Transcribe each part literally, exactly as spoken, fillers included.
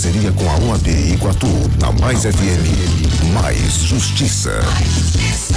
parceria com a O A B Iguatu, na Mais F M, Mais Justiça. Mais Justiça.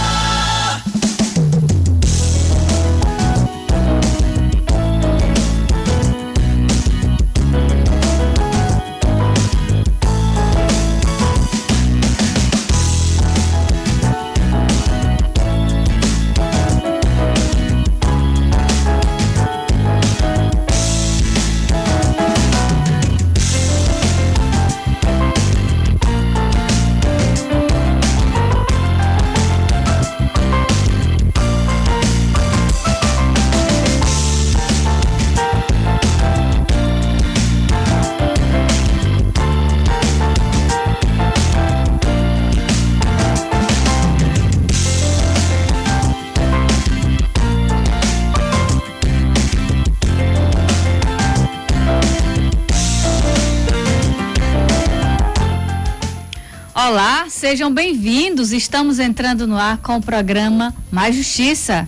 Olá, sejam bem-vindos. Estamos entrando no ar com o programa Mais Justiça.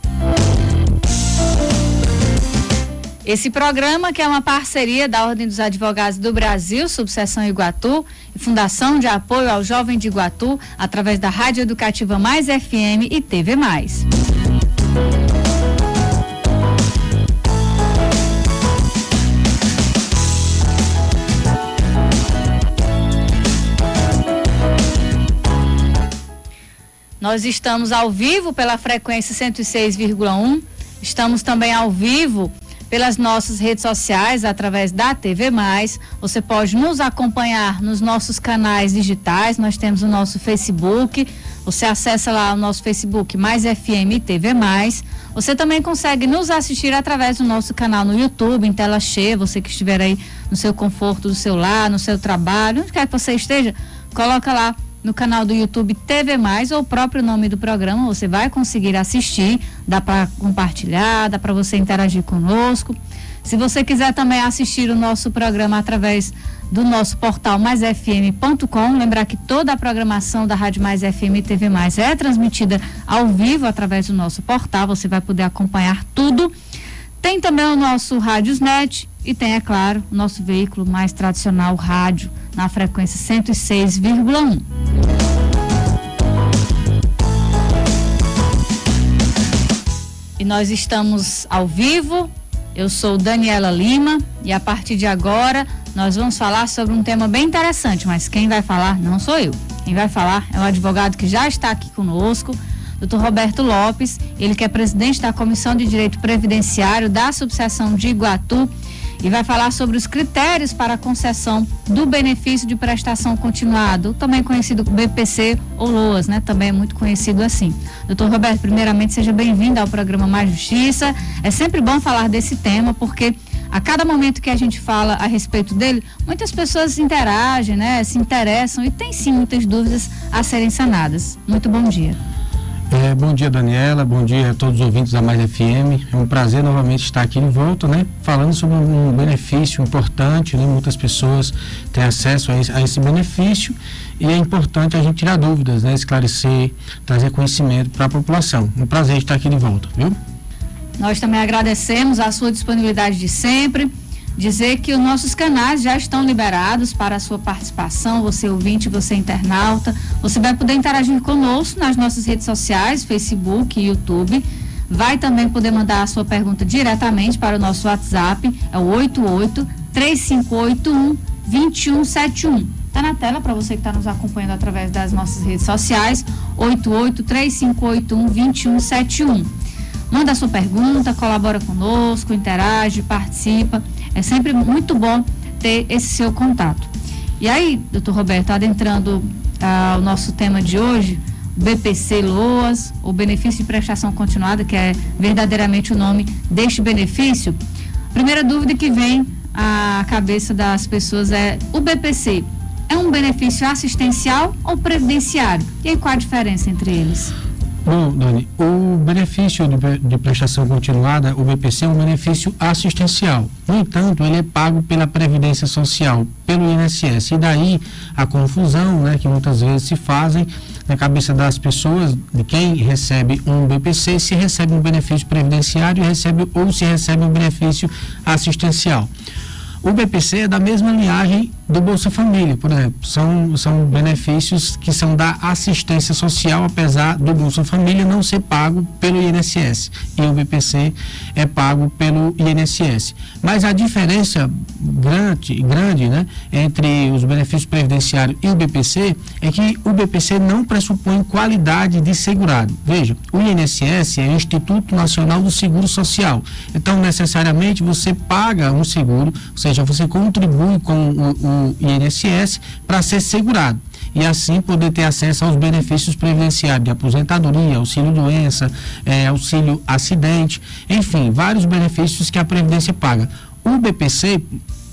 Esse programa, que é uma parceria da Ordem dos Advogados do Brasil, Subseção Iguatu, e Fundação de Apoio ao Jovem de Iguatu, através da Rádio Educativa Mais F M e T V Mais. Nós estamos ao vivo pela frequência cento e seis vírgula um, estamos também ao vivo pelas nossas redes sociais, através da T V Mais. Você pode nos acompanhar nos nossos canais digitais, nós temos o nosso Facebook, você acessa lá o nosso Facebook, Mais F M T V Mais. Você também consegue nos assistir através do nosso canal no YouTube, em tela cheia, você que estiver aí no seu conforto do seu lar, no seu trabalho, onde quer que você esteja, coloca lá no canal do YouTube T V Mais, ou o próprio nome do programa, você vai conseguir assistir, dá para compartilhar, dá para você interagir conosco. Se você quiser também assistir o nosso programa através do nosso portal mais f m ponto com, lembrar que toda a programação da Rádio Mais F M e T V Mais é transmitida ao vivo através do nosso portal, você vai poder acompanhar tudo. Tem também o nosso Rádiosnet e tem, é claro, o nosso veículo mais tradicional, o rádio, na frequência cento e seis vírgula um. E nós estamos ao vivo. Eu sou Daniela Lima e a partir de agora nós vamos falar sobre um tema bem interessante, mas quem vai falar não sou eu. Quem vai falar é o advogado que já está aqui conosco, doutor Roberto Lopes, ele que é presidente da Comissão de Direito Previdenciário da Subseção de Iguatu, e vai falar sobre os critérios para a concessão do benefício de prestação continuado, também conhecido como B P C ou LOAS, né? Também é muito conhecido assim. Doutor Roberto, primeiramente seja bem-vindo ao programa Mais Justiça. É sempre bom falar desse tema, porque a cada momento que a gente fala a respeito dele, muitas pessoas interagem, né? Se interessam e tem sim muitas dúvidas a serem sanadas. Muito bom dia. É, bom dia, Daniela, bom dia a todos os ouvintes da Mais F M. É um prazer novamente estar aqui de volta, né? Falando sobre um benefício importante, né? Muitas pessoas têm acesso a esse, a esse benefício e é importante a gente tirar dúvidas, né? Esclarecer, trazer conhecimento para a população. Um prazer estar aqui de volta, viu? Nós também agradecemos a sua disponibilidade de sempre. Dizer que os nossos canais já estão liberados para a sua participação, você ouvinte, você internauta. Você vai poder interagir conosco nas nossas redes sociais, Facebook e YouTube. Vai também poder mandar a sua pergunta diretamente para o nosso WhatsApp, é o oito oito, três cinco oito um, dois um sete um. Está na tela para você que está nos acompanhando através das nossas redes sociais, oito oito, três cinco oito um, dois um sete um. Manda a sua pergunta, colabora conosco, interage, participa. É sempre muito bom ter esse seu contato. E aí, doutor Roberto, adentrando ah, o nosso tema de hoje, B P C LOAS, o benefício de prestação continuada, que é verdadeiramente o nome deste benefício. A primeira dúvida que vem à cabeça das pessoas é: o B P C é um benefício assistencial ou previdenciário? E aí, qual a diferença entre eles? Bom, Dani, o benefício de, de prestação continuada, o B P C, é um benefício assistencial. No entanto, ele é pago pela Previdência Social, pelo I N S S. E daí a confusão, né, que muitas vezes se fazem na cabeça das pessoas, de quem recebe um B P C, se recebe um benefício previdenciário recebe, ou se recebe um benefício assistencial. O B P C é da mesma linhagem do Bolsa Família, por exemplo. São, são benefícios que são da assistência social, apesar do Bolsa Família não ser pago pelo I N S S. E o B P C é pago pelo I N S S. Mas a diferença grande, grande né, entre os benefícios previdenciários e o B P C é que o B P C não pressupõe qualidade de segurado. Veja, o I N S S é o Instituto Nacional do Seguro Social. Então, necessariamente, você paga um seguro, ou seja, você contribui com o, o I N S S para ser segurado e assim poder ter acesso aos benefícios previdenciários de aposentadoria, auxílio-doença, é, auxílio-acidente, enfim, vários benefícios que a Previdência paga. O B P C,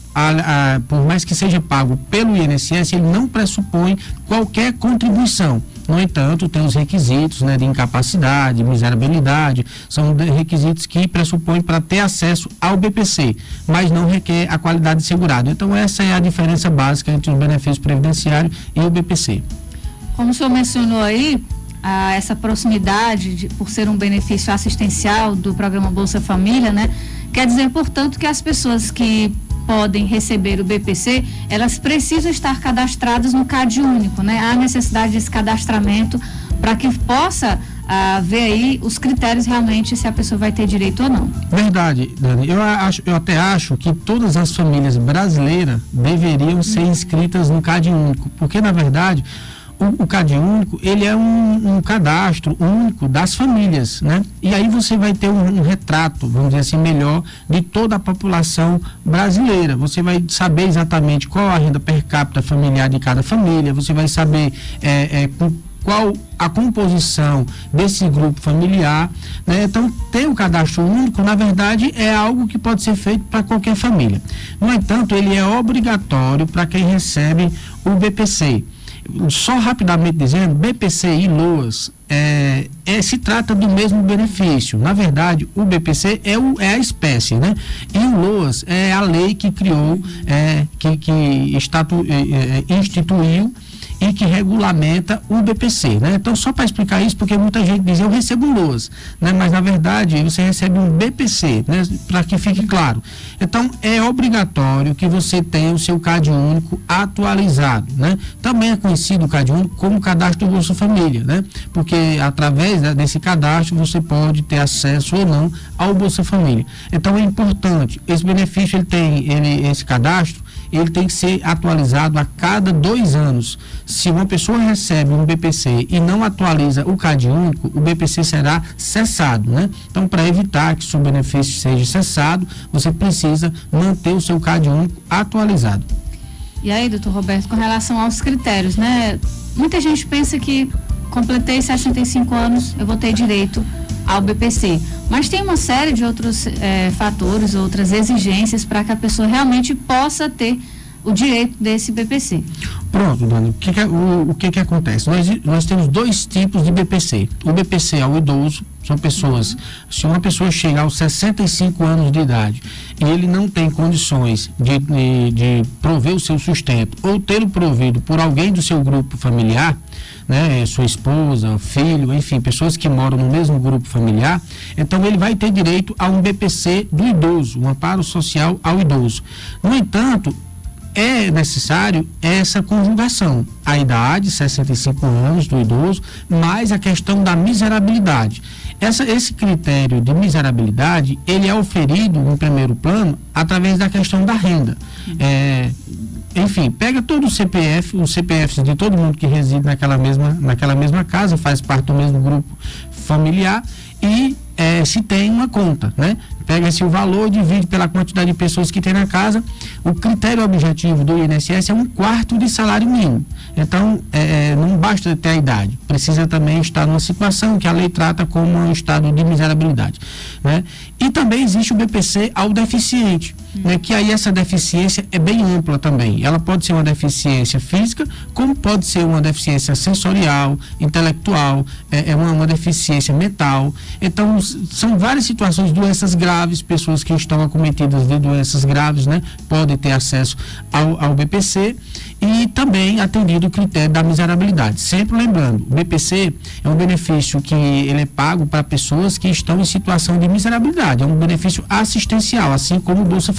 a, a, por mais que seja pago pelo I N S S, ele não pressupõe qualquer contribuição. No entanto, tem os requisitos, né, de incapacidade, miserabilidade, são requisitos que pressupõem para ter acesso ao B P C, mas não requer a qualidade de segurado. Então, essa é a diferença básica entre os benefícios previdenciários e o B P C. Como o senhor mencionou aí, a, essa proximidade, de, por ser um benefício assistencial do programa Bolsa Família, né, quer dizer, portanto, que as pessoas que podem receber o B P C, elas precisam estar cadastradas no CAD único, né? Há necessidade desse cadastramento para que possa ah, ver aí os critérios realmente se a pessoa vai ter direito ou não. Verdade, Dani. Eu, acho, eu até acho que todas as famílias brasileiras deveriam ser inscritas no CAD único, porque na verdade O, o CAD único, ele é um, um cadastro único das famílias, né? E aí você vai ter um, um retrato, vamos dizer assim, melhor de toda a população brasileira. Você vai saber exatamente qual a renda per capita familiar de cada família, você vai saber é, é, qual a composição desse grupo familiar, né? Então, ter o cadastro único, na verdade, é algo que pode ser feito para qualquer família. No entanto, ele é obrigatório para quem recebe o B P C. Só rapidamente dizendo, B P C e LOAS é, é, se trata do mesmo benefício. Na verdade, o B P C é, o, é a espécie, né? E o LOAS é a lei que criou, é, que, que estatu, é, é, instituiu e que regulamenta o B P C, né? Então, só para explicar isso, porque muita gente diz, eu recebo um LOAS, né? Mas, na verdade, você recebe um B P C, né? Para que fique claro. Então, é obrigatório que você tenha o seu CAD único atualizado, né? Também é conhecido o CAD único como cadastro do Bolsa Família, né? Porque, através desse cadastro, você pode ter acesso ou não ao Bolsa Família. Então, é importante, esse benefício, ele tem, ele, esse cadastro, ele tem que ser atualizado a cada dois anos. Se uma pessoa recebe um B P C e não atualiza o CAD único, o B P C será cessado, né? Então, para evitar que o seu benefício seja cessado, você precisa manter o seu CAD único atualizado. E aí, doutor Roberto, com relação aos critérios, né? Muita gente pensa que completei sessenta e cinco anos, eu vou ter direito ao B P C. Mas tem uma série de outros eh, fatores, outras exigências para que a pessoa realmente possa ter o direito desse B P C. Pronto, Dani, o que que, o, o que que acontece? Nós, nós temos dois tipos de B P C. O B P C ao idoso, são pessoas, se uma pessoa chegar aos sessenta e cinco anos de idade e ele não tem condições de, de, de prover o seu sustento ou tê-lo provido por alguém do seu grupo familiar, né, sua esposa, filho, enfim, pessoas que moram no mesmo grupo familiar, então ele vai ter direito a um B P C do idoso, um amparo social ao idoso. No entanto, é necessário essa conjugação, a idade, sessenta e cinco anos do idoso, mais a questão da miserabilidade. Essa, esse critério de miserabilidade, ele é oferido no primeiro plano através da questão da renda. É, enfim, pega todo o C P F, os C P Fs de todo mundo que reside naquela mesma, naquela mesma casa, faz parte do mesmo grupo familiar e é, se tem uma conta, né? Pega-se o valor, divide pela quantidade de pessoas que tem na casa. O critério objetivo do I N S S é um quarto de salário mínimo. Então, é, não basta ter a idade, precisa também estar numa situação que a lei trata como um estado de miserabilidade, né? E também existe o B P C ao deficiente, hum. né? Que aí essa deficiência é bem ampla também. Ela pode ser uma deficiência física, como pode ser uma deficiência sensorial, intelectual, é, é uma, uma deficiência mental. Então, são várias situações, doenças graves, pessoas que estão acometidas de doenças graves, né? Podem ter acesso ao, ao B P C e também atendido o critério da miserabilidade. Sempre lembrando, o B P C é um benefício que ele é pago para pessoas que estão em situação de miserabilidade, é um benefício assistencial, assim como o Bolsa Família.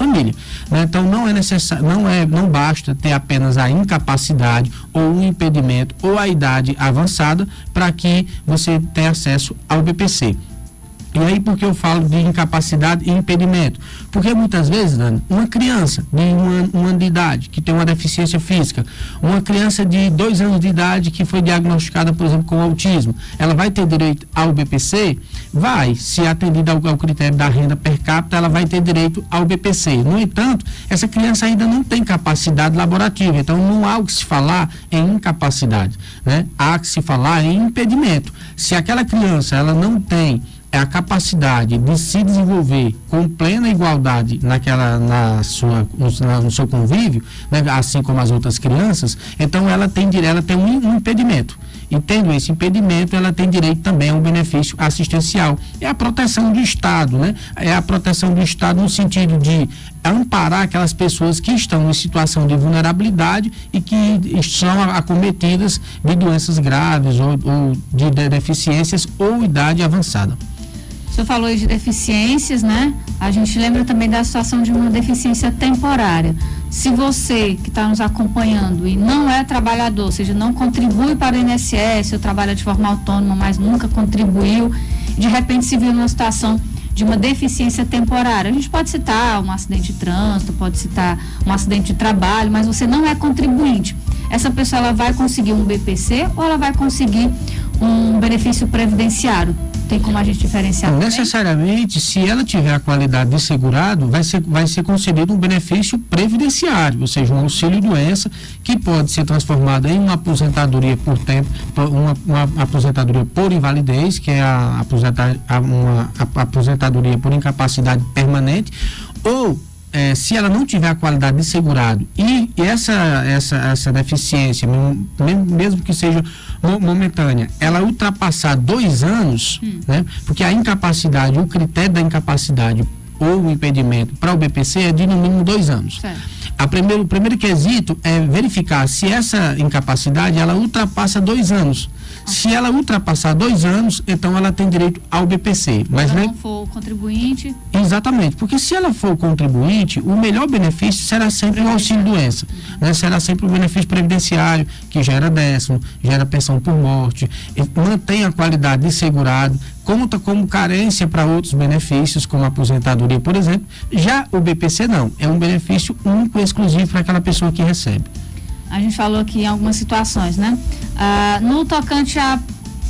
família, né? Então não é necessário, não é, não basta ter apenas a incapacidade ou o impedimento ou a idade avançada para que você tenha acesso ao B P C. E aí, por que eu falo de incapacidade e impedimento? Porque muitas vezes, Dani, uma criança de um ano, um ano de idade que tem uma deficiência física, uma criança de dois anos de idade que foi diagnosticada, por exemplo, com autismo, ela vai ter direito ao B P C? Vai, se atendida ao, ao critério da renda per capita, ela vai ter direito ao B P C. No entanto, essa criança ainda não tem capacidade laborativa, então não há o que se falar em incapacidade, né? Há que se falar em impedimento. Se aquela criança ela não tem a capacidade de se desenvolver com plena igualdade naquela, na sua, no, na, no seu convívio, né, assim como as outras crianças, então ela tem, ela tem um, um impedimento. E tendo esse impedimento, ela tem direito também a um benefício assistencial. É a proteção do Estado, né? É a proteção do Estado no sentido de amparar aquelas pessoas que estão em situação de vulnerabilidade e que são acometidas de doenças graves ou, ou de, de deficiências ou idade avançada. O senhor falou de deficiências, né? A gente lembra também da situação de uma deficiência temporária. Se você que está nos acompanhando e não é trabalhador, ou seja, não contribui para o I N S S, ou trabalha de forma autônoma, mas nunca contribuiu, de repente se viu numa situação de uma deficiência temporária. A gente pode citar um acidente de trânsito, pode citar um acidente de trabalho, mas você não é contribuinte. Essa pessoa ela vai conseguir um B P C ou ela vai conseguir um benefício previdenciário? Tem como a gente diferenciar? Não necessariamente, se ela tiver a qualidade de segurado, vai ser, vai ser concedido um benefício previdenciário, ou seja, um auxílio-doença que pode ser transformado em uma aposentadoria por tempo, uma, uma aposentadoria por invalidez, que é a, aposentar, uma a, aposentadoria por incapacidade permanente, ou É, se ela não tiver a qualidade de segurado e, e essa, essa, essa deficiência, mesmo, mesmo que seja momentânea, ela ultrapassar dois anos, hum. né? Porque a incapacidade, o critério da incapacidade ou o impedimento para o B P C é de no mínimo dois anos. A primeiro, o primeiro quesito é verificar se essa incapacidade ela ultrapassa dois anos. Se ela ultrapassar dois anos, então ela tem direito ao B P C. Mas se ela não for contribuinte? Exatamente, porque se ela for contribuinte, o melhor benefício será sempre o auxílio-doença, né? Será sempre o benefício previdenciário, que gera décimo, gera pensão por morte, mantém a qualidade de segurado, conta como carência para outros benefícios, como a aposentadoria, por exemplo. Já o B P C não, é um benefício único e exclusivo para aquela pessoa que recebe. A gente falou aqui em algumas situações, né? Ah, no tocante a,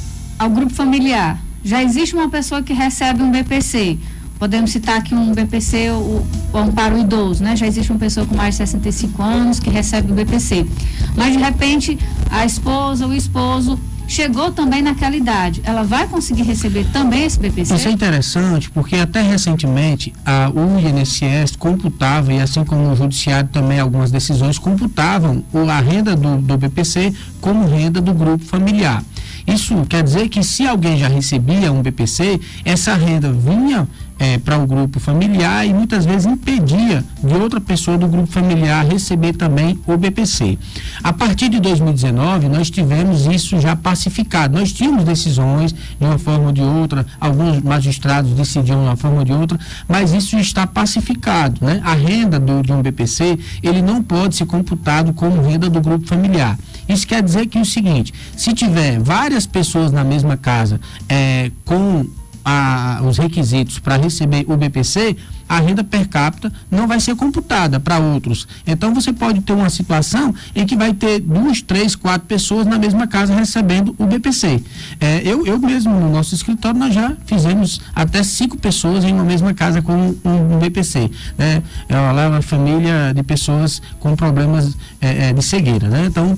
ao grupo familiar, já existe uma pessoa que recebe um B P C. Podemos citar aqui um B P C ou, ou para o idoso, né? Já existe uma pessoa com mais de sessenta e cinco anos que recebe o B P C. Mas, de repente, a esposa ou o esposo chegou também naquela idade, ela vai conseguir receber também esse B P C? Isso é interessante, porque até recentemente a, o I N S S computava, e assim como o judiciário também, algumas decisões computavam a renda do, do B P C como renda do grupo familiar. Isso quer dizer que se alguém já recebia um B P C, essa renda vinha É, para o grupo familiar e muitas vezes impedia de outra pessoa do grupo familiar receber também o B P C. A partir de dois mil e dezenove, nós tivemos isso já pacificado. Nós tínhamos decisões de uma forma ou de outra, alguns magistrados decidiam de uma forma ou de outra, mas isso está pacificado, né? A renda do, de um B P C, ele não pode ser computado como renda do grupo familiar. Isso quer dizer que é o seguinte, se tiver várias pessoas na mesma casa é, com A, os requisitos para receber o B P C, a renda per capita não vai ser computada para outros. Então você pode ter uma situação em que vai ter duas, três, quatro pessoas na mesma casa recebendo o B P C. É, eu, eu mesmo, no nosso escritório, nós já fizemos até cinco pessoas em uma mesma casa com um, um B P C. Né? É uma família de pessoas com problemas é, é, de cegueira. Né? Então,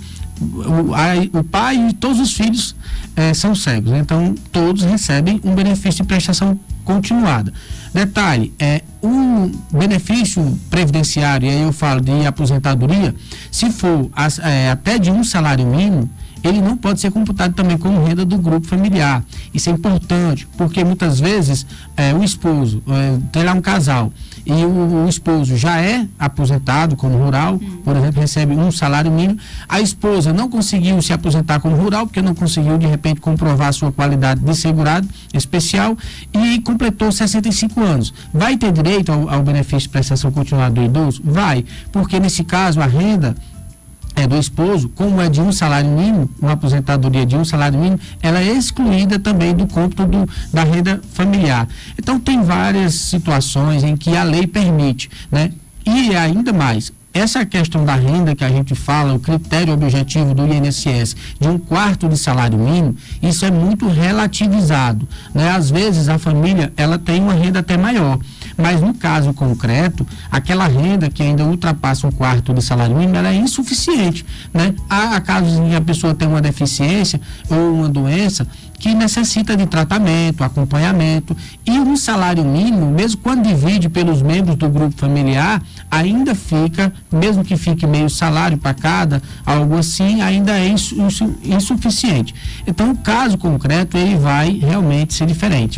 O, a, o pai e todos os filhos eh, são cegos, né? Então todos recebem um benefício de prestação continuada. Detalhe, é um benefício previdenciário, e aí eu falo de aposentadoria, se for as, é, até de um salário mínimo, ele não pode ser computado também como renda do grupo familiar. Isso é importante, porque muitas vezes é, o esposo, é, tem lá um casal, e o, o esposo já é aposentado como rural, hum. por exemplo, recebe um salário mínimo, a esposa não conseguiu se aposentar como rural, porque não conseguiu, de repente, comprovar a sua qualidade de segurado especial, e completou sessenta e cinco anos. Vai ter direito ao, ao benefício de prestação continuada do idoso? Vai, porque nesse caso a renda é do esposo, como é de um salário mínimo, uma aposentadoria de um salário mínimo, ela é excluída também do cômputo do, da renda familiar. Então tem várias situações em que a lei permite, né? E ainda mais, essa questão da renda que a gente fala, o critério objetivo do I N S S de um quarto de salário mínimo, isso é muito relativizado, né? Às vezes a família, ela tem uma renda até maior, mas no caso concreto, aquela renda que ainda ultrapassa um quarto de salário mínimo, ela é insuficiente, né? Há casos em que a pessoa tem uma deficiência ou uma doença que necessita de tratamento, acompanhamento, e um salário mínimo, mesmo quando divide pelos membros do grupo familiar, ainda fica, mesmo que fique meio salário para cada, algo assim, ainda é insu, insu, insuficiente. Então, o caso concreto, ele vai realmente ser diferente.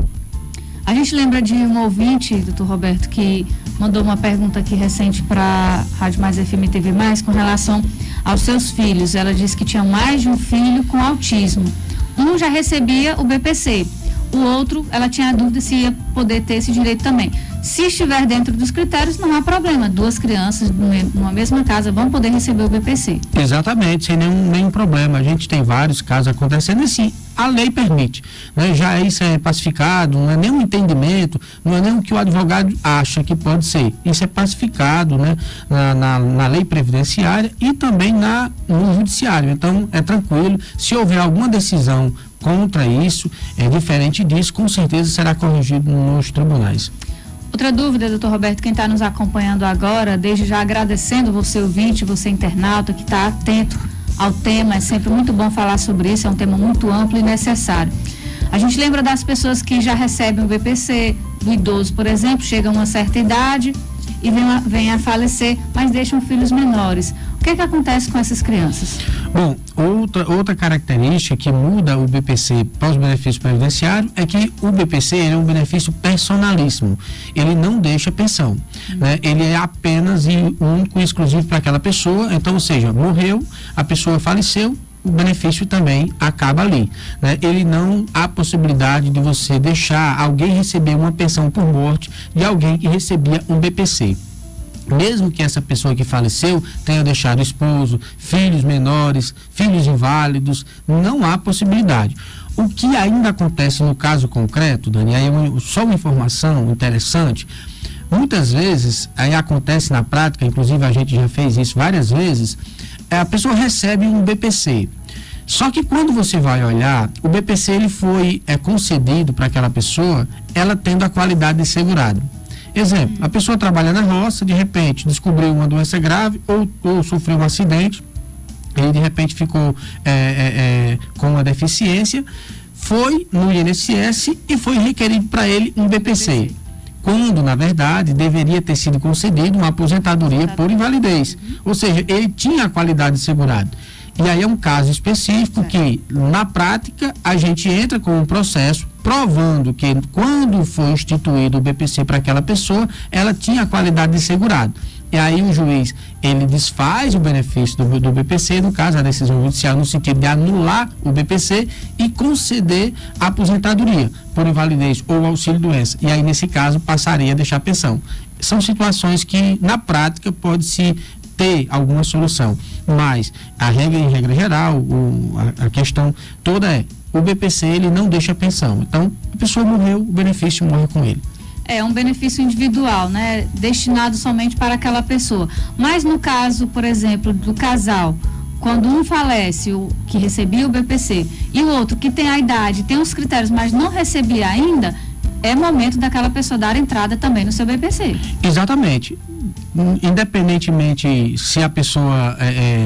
A gente lembra de um ouvinte, doutor Roberto, que mandou uma pergunta aqui recente para a Rádio Mais F M e T V Mais com relação aos seus filhos. Ela disse que tinha mais de um filho com autismo. Um já recebia o B P C, o outro, ela tinha a dúvida se ia poder ter esse direito também. Se estiver dentro dos critérios, não há problema. Duas crianças numa mesma casa vão poder receber o B P C. Exatamente, sem nenhum, nenhum problema. A gente tem vários casos acontecendo assim. A lei permite, né? Já isso é pacificado, não é nenhum entendimento, não é nem o que o advogado acha que pode ser. Isso é pacificado, né? na, na, na lei previdenciária e também na, no judiciário. Então, é tranquilo. Se houver alguma decisão contra isso, é diferente disso, com certeza será corrigido nos tribunais. Outra dúvida, doutor Roberto, quem está nos acompanhando agora, desde já agradecendo você ouvinte, você internauta que está atento ao tema, é sempre muito bom falar sobre isso, é um tema muito amplo e necessário. A gente lembra das pessoas que já recebem o B P C, do idoso, por exemplo, chega a uma certa idade e vem a, vem a falecer, mas deixam filhos menores. O que é que acontece com essas crianças? Bom, outra, outra característica que muda o B P C para os benefícios previdenciários é que o B P C ele é um benefício personalíssimo. Ele não deixa pensão, hum. né? Ele é apenas e único e exclusivo para aquela pessoa. Então, ou seja, morreu, a pessoa faleceu, o benefício também acaba ali, né? Ele não há possibilidade de você deixar alguém receber uma pensão por morte de alguém que recebia um B P C. Mesmo que essa pessoa que faleceu tenha deixado esposo, filhos menores, filhos inválidos, não há possibilidade. O que ainda acontece no caso concreto, Dani, aí é só uma informação interessante, muitas vezes, aí acontece na prática, inclusive a gente já fez isso várias vezes, a pessoa recebe um B P C. Só que quando você vai olhar, o B P C ele foi é, concedido para aquela pessoa, ela tendo a qualidade de segurado. Exemplo, a pessoa trabalha na roça, de repente descobriu uma doença grave ou, ou sofreu um acidente, e de repente ficou é, é, é, com uma deficiência, foi no I N S S e foi requerido para ele um B P C. Quando, na verdade, deveria ter sido concedido uma aposentadoria por invalidez. Ou seja, ele tinha a qualidade de segurado. E aí é um caso específico que, na prática, a gente entra com um processo provando que quando foi instituído o B P C para aquela pessoa, ela tinha a qualidade de segurado. E aí o juiz, ele desfaz o benefício do, do B P C, no caso a decisão judicial, no sentido de anular o B P C e conceder a aposentadoria por invalidez ou auxílio-doença. E aí, nesse caso, passaria a deixar pensão. São situações que, na prática, pode-se ter alguma solução, mas a regra, em regra geral, o, a, a questão toda é, o B P C ele não deixa pensão, então a pessoa morreu, o benefício morre com ele. É um benefício individual, né? Destinado somente para aquela pessoa, mas no caso, por exemplo, do casal, quando um falece, o que recebia o B P C, e o outro que tem a idade, tem os critérios, mas não recebia ainda, é momento daquela pessoa dar entrada também no seu B P C. Exatamente. Independentemente se a pessoa é, é,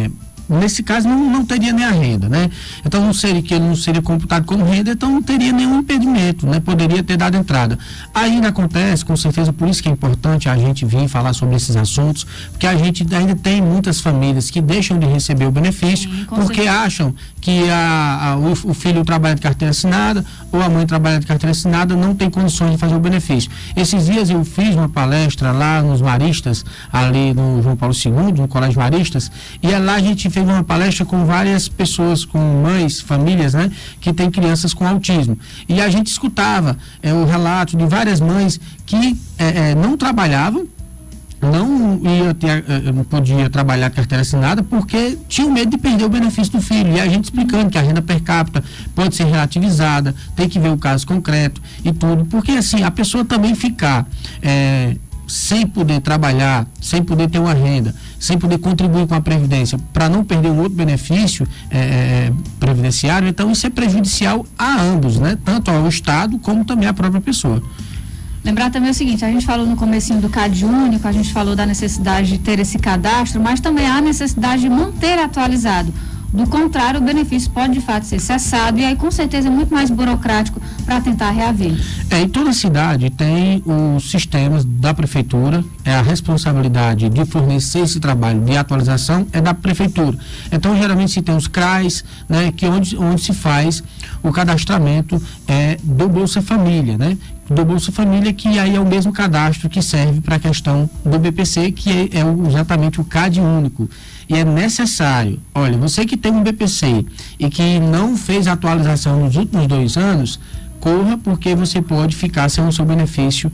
nesse caso não, não teria nem a renda, né? Então não seria que ele não seria computado como renda, então não teria nenhum impedimento, né? Poderia ter dado entrada. Ainda acontece, com certeza, por isso que é importante a gente vir falar sobre esses assuntos, porque a gente ainda tem muitas famílias que deixam de receber o benefício, Sim, porque certeza. acham que a, a, o, o filho trabalha de carteira assinada ou a mãe trabalha de carteira assinada, não tem condições de fazer o benefício. Esses dias eu fiz uma palestra lá nos Maristas, ali no João Paulo segundo, no Colégio Maristas, e lá a gente fez uma palestra com várias pessoas, com mães, famílias, né, que têm crianças com autismo. E a gente escutava é, o relato de várias mães que é, é, não trabalhavam, não ia ter, não podia trabalhar carteira assinada porque tinha medo de perder o benefício do filho, e a gente explicando que a renda per capita pode ser relativizada, tem que ver o caso concreto e tudo, porque assim, a pessoa também ficar é, sem poder trabalhar, sem poder ter uma renda, sem poder contribuir com a Previdência, para não perder um outro benefício é, previdenciário, então isso é prejudicial a ambos, né? Tanto ao Estado como também à própria pessoa. Lembrar também o seguinte, a gente falou no comecinho do CAD único, a gente falou da necessidade de ter esse cadastro, mas também há a necessidade de manter atualizado. Do contrário, o benefício pode de fato ser cessado e aí com certeza é muito mais burocrático para tentar reaver. É, em toda cidade tem os sistemas da prefeitura, é a responsabilidade de fornecer esse trabalho de atualização é da prefeitura. Então geralmente se tem os C R A S, né, que onde, onde se faz o cadastramento é, do Bolsa Família, né? do Bolsa Família, que aí é o mesmo cadastro que serve para a questão do B P C, que é, é exatamente o CAD único. E é necessário, olha, você que tem um B P C e que não fez atualização nos últimos dois anos, corra, porque você pode ficar sem o seu benefício.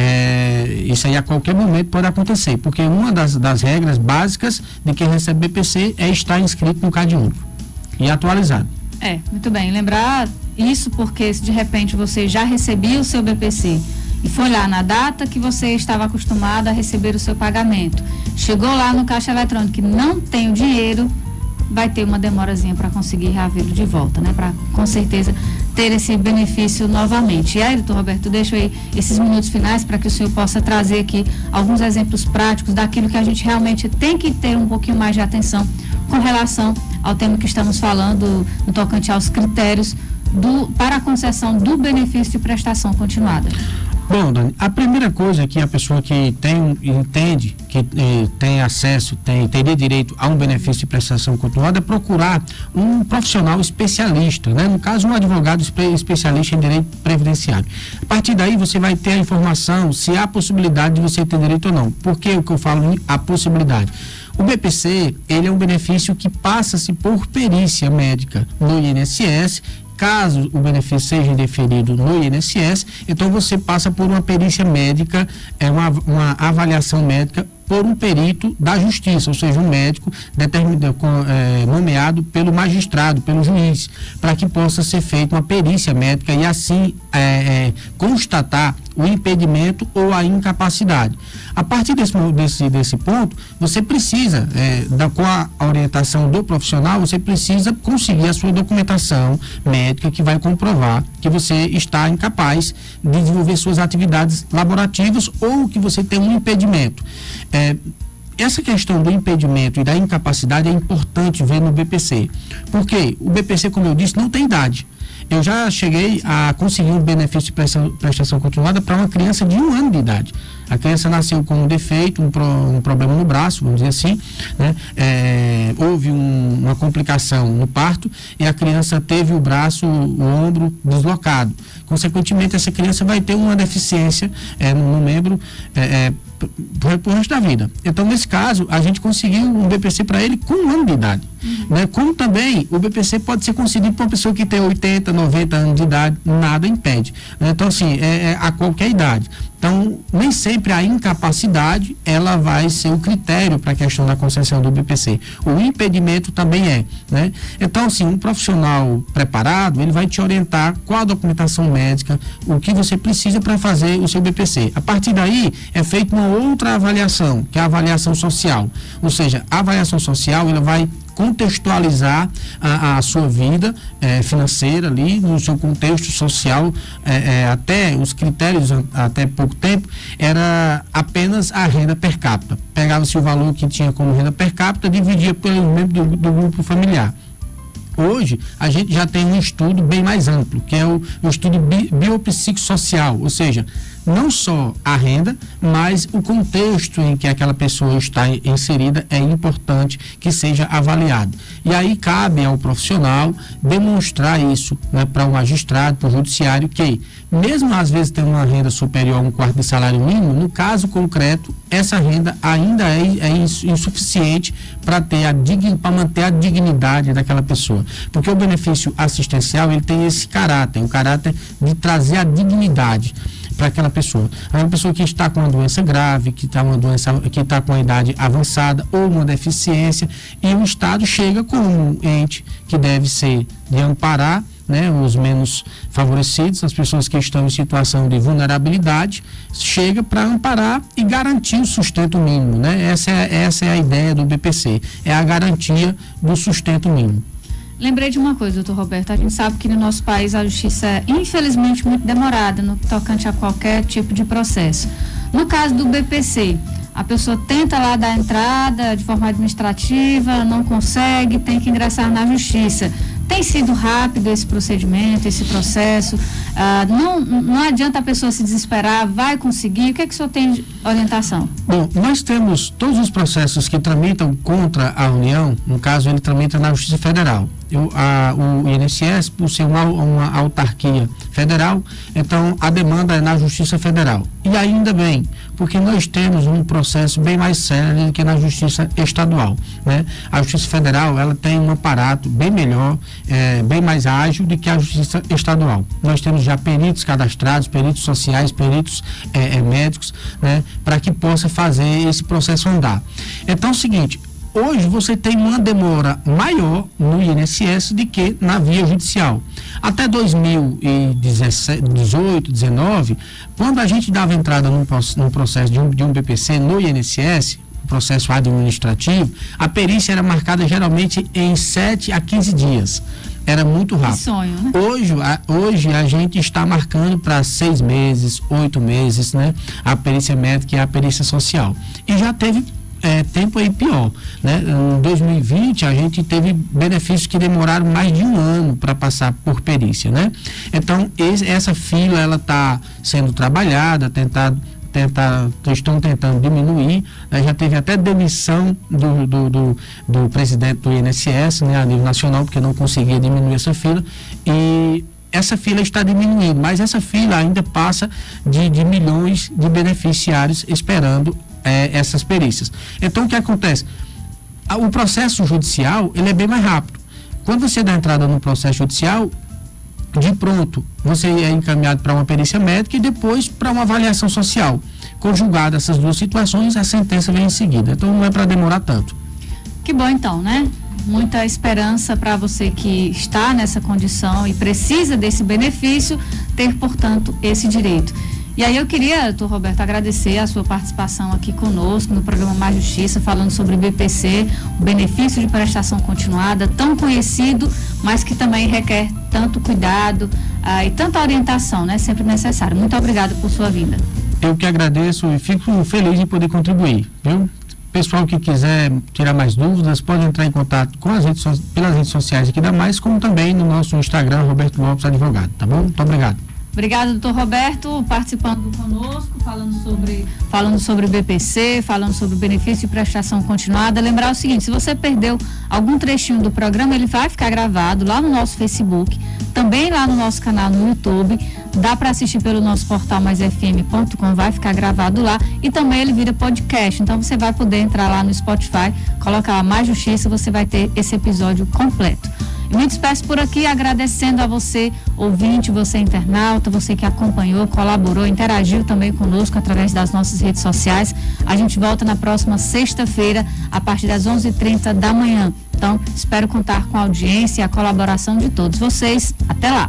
É, isso aí a qualquer momento pode acontecer, porque uma das, das regras básicas de quem recebe B P C é estar inscrito no CAD único e atualizado. É, muito bem. Lembrar isso porque se de repente você já recebia o seu B P C e foi lá na data que você estava acostumado a receber o seu pagamento, chegou lá no caixa eletrônico e não tem o dinheiro, vai ter uma demorazinha para conseguir reavê-lo de volta, né? Para com certeza ter esse benefício novamente. E aí, doutor Roberto, deixo aí esses minutos finais para que o senhor possa trazer aqui alguns exemplos práticos daquilo que a gente realmente tem que ter um pouquinho mais de atenção com relação ao tema que estamos falando, no tocante aos critérios do, para a concessão do benefício de prestação continuada. Bom, Dani, a primeira coisa que a pessoa que tem, entende, que eh, tem acesso, tem, teria direito a um benefício de prestação continuada é procurar um profissional especialista, né? No caso, um advogado espe- especialista em direito previdenciário. A partir daí, você vai ter a informação se há possibilidade de você ter direito ou não. Por que o que eu falo a possibilidade? O B P C, ele é um benefício que passa-se por perícia médica no I N S S. Caso o benefício seja indeferido no I N S S, então você passa por uma perícia médica, é uma, uma avaliação médica por um perito da justiça, ou seja, um médico determinado, é, nomeado pelo magistrado, pelo juiz, para que possa ser feita uma perícia médica e assim é, é, constatar o impedimento ou a incapacidade. A partir desse, desse, desse ponto, você precisa, é, da, com a orientação do profissional, você precisa conseguir a sua documentação médica que vai comprovar que você está incapaz de desenvolver suas atividades laborativas ou que você tem um impedimento. É, essa questão do impedimento e da incapacidade é importante ver no B P C, porque o B P C, como eu disse, não tem idade. Eu já cheguei a conseguir um benefício de prestação, prestação continuada para uma criança de um ano de idade. A criança nasceu com um defeito, um, pro, um problema no braço, vamos dizer assim, né? É, houve um, uma complicação no parto e a criança teve o braço, o ombro deslocado. Consequentemente, essa criança vai ter uma deficiência é, no, no membro é, é, pro resto da vida. Então, nesse caso, a gente conseguiu um B P C para ele com um ano de idade. Uhum. Né? Como também o B P C pode ser concedido para uma pessoa que tem oitenta, noventa anos de idade, nada impede. Né? Então, assim, é, é a qualquer idade. Então, nem sempre a incapacidade, ela vai ser o critério para a questão da concessão do B P C. O impedimento também é, né? Então, assim, um profissional preparado, ele vai te orientar qual a documentação médica, o que você precisa para fazer o seu B P C. A partir daí, é feita uma outra avaliação, que é a avaliação social. Ou seja, a avaliação social, ela vai contextualizar a, a sua vida é, financeira ali, no seu contexto social. É, é, até os critérios, até pouco tempo, era apenas a renda per capita. Pegava-se o valor que tinha como renda per capita, dividia pelos membros do, do grupo familiar. Hoje, a gente já tem um estudo bem mais amplo, que é o, o estudo bi, biopsicossocial, ou seja, não só a renda, mas o contexto em que aquela pessoa está inserida é importante que seja avaliado. E aí cabe ao profissional demonstrar isso, né, para o magistrado, para o judiciário, que mesmo às vezes tendo uma renda superior a um quarto de salário mínimo, no caso concreto, essa renda ainda é, é insuficiente para ter a para manter a dignidade daquela pessoa. Porque o benefício assistencial, ele tem esse caráter, o caráter de trazer a dignidade para aquela pessoa. É uma pessoa que está com uma doença grave, que está uma doença, que está com a idade avançada ou uma deficiência, e o Estado chega como um ente que deve ser de amparar, né, os menos favorecidos, as pessoas que estão em situação de vulnerabilidade, chega para amparar e garantir o sustento mínimo, né? Essa é, essa é a ideia do B P C, é a garantia do sustento mínimo. Lembrei de uma coisa, doutor Roberto, a gente sabe que no nosso país a justiça é infelizmente muito demorada no tocante a qualquer tipo de processo. No caso do B P C, a pessoa tenta lá dar entrada de forma administrativa, não consegue, tem que ingressar na justiça. Tem sido rápido esse procedimento, esse processo? Ah, não, não adianta a pessoa se desesperar, vai conseguir? O que é que o senhor tem de orientação? Bom, nós temos todos os processos que tramitam contra a União, no caso ele tramita na Justiça Federal. Eu, a, o I N S S, por ser uma, uma autarquia federal, então a demanda é na Justiça Federal. E ainda bem, porque nós temos um processo bem mais sério do que na Justiça Estadual, né? A Justiça Federal, ela tem um aparato bem melhor, é, bem mais ágil do que a Justiça Estadual. Nós temos já peritos cadastrados, peritos sociais, peritos é, é, médicos, né? Para que possa fazer esse processo andar. Então é o seguinte, hoje você tem uma demora maior no I N S S do que na via judicial. Até dois mil e dezoito, dezenove, quando a gente dava entrada num, num processo de um, de um B P C no I N S S, processo administrativo, a perícia era marcada geralmente em sete a quinze dias. Era muito rápido. Que sonho, né? Hoje, a, hoje a gente está marcando para seis meses, oito meses, né? A perícia médica e a perícia social. E já teve É, tempo aí pior, né? Em dois mil e vinte a gente teve benefícios que demoraram mais de um ano para passar por perícia, né? Então esse, essa fila ela está sendo trabalhada, tentar, tentar, estão tentando diminuir, né? Já teve até demissão do, do, do, do presidente do I N S S, né? A nível nacional, porque não conseguia diminuir essa fila, e essa fila está diminuindo, mas essa fila ainda passa de, de milhões de beneficiários esperando É, essas perícias. Então o que acontece? O processo judicial ele é bem mais rápido. Quando você dá entrada no processo judicial, de pronto você é encaminhado para uma perícia médica e depois para uma avaliação social. Conjugada essas duas situações, a sentença vem em seguida. Então não é para demorar tanto. Que bom então, né? Muita esperança para você que está nessa condição e precisa desse benefício, ter, portanto, esse direito. E aí eu queria, doutor Roberto, agradecer a sua participação aqui conosco no programa Mais Justiça, falando sobre o B P C, o benefício de prestação continuada, tão conhecido, mas que também requer tanto cuidado ah, e tanta orientação, né? Sempre necessário. Muito obrigada por sua vinda. Eu que agradeço e fico feliz em poder contribuir, viu? Pessoal que quiser tirar mais dúvidas, pode entrar em contato com as redes, pelas redes sociais aqui da Mais, como também no nosso Instagram, Roberto Lopes Advogado, tá bom? Muito obrigado. Obrigada, doutor Roberto, participando conosco, falando sobre, falando sobre o B P C, falando sobre o benefício de prestação continuada. Lembrar o seguinte, se você perdeu algum trechinho do programa, ele vai ficar gravado lá no nosso Facebook, também lá no nosso canal no YouTube, dá para assistir pelo nosso portal mais f m ponto com, vai ficar gravado lá, e também ele vira podcast, então você vai poder entrar lá no Spotify, colocar lá Mais Justiça, você vai ter esse episódio completo. Eu me despeço por aqui agradecendo a você, ouvinte, você internauta, você que acompanhou, colaborou, interagiu também conosco através das nossas redes sociais. A gente volta na próxima sexta-feira, a partir das onze e trinta da manhã. Então, espero contar com a audiência e a colaboração de todos vocês. Até lá!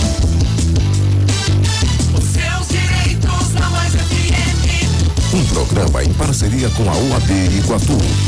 Um programa programa em parceria com a O A B Iguatu.